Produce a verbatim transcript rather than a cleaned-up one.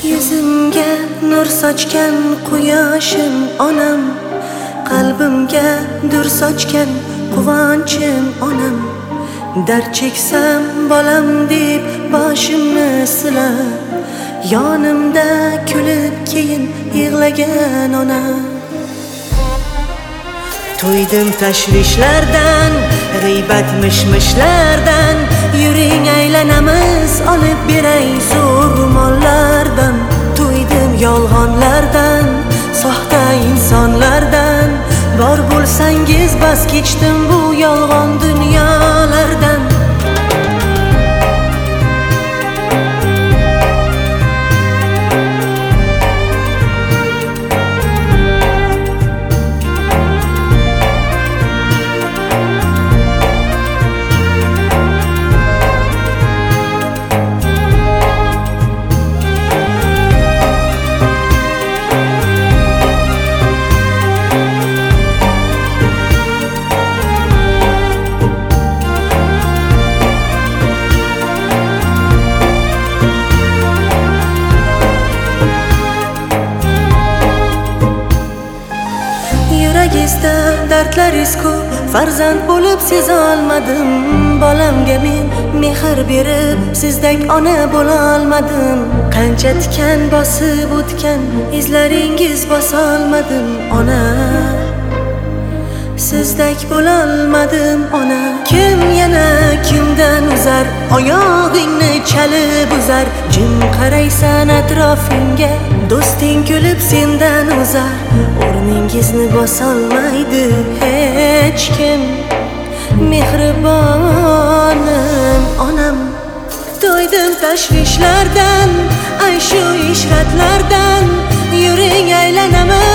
Yuzimga nur sochgan quyoshim onam, qalbimga dur sochgan quvonchim onam. Dard cheksam bolam deb boshimni silab, yonimda kulib keyin yig'lagan onam. To'ydim tashvishlardan, g'iybat mishmishlardan, yuring aylanamiz olib beray zo'r mollardan. To'ydim yolg'onlardan, soxta insonlardan, bor bo'lsangiz bas kechdim bu yolg'on dunyolardan. Yuragizda dardlaringiz ko'p, farzand bo'lib seza olmadim. Bolamga men mehr berib, sizdek ona bo'la olmadim. Qancha tikan bosib o'tgan, izlaringiz bosolmadim ona. Sizdek bo'la olmadim ona. Kim yana kimdan uzar, oyog'ingni chalib uzar. Jim qaraysan atrofingga, do'sting kulib sendan uzar. O'rningizni bosolmaydi hech kim. Mehribonim onam. To'ydim tashvishlardan, ay shu ishratlardan, yuring aylanamiz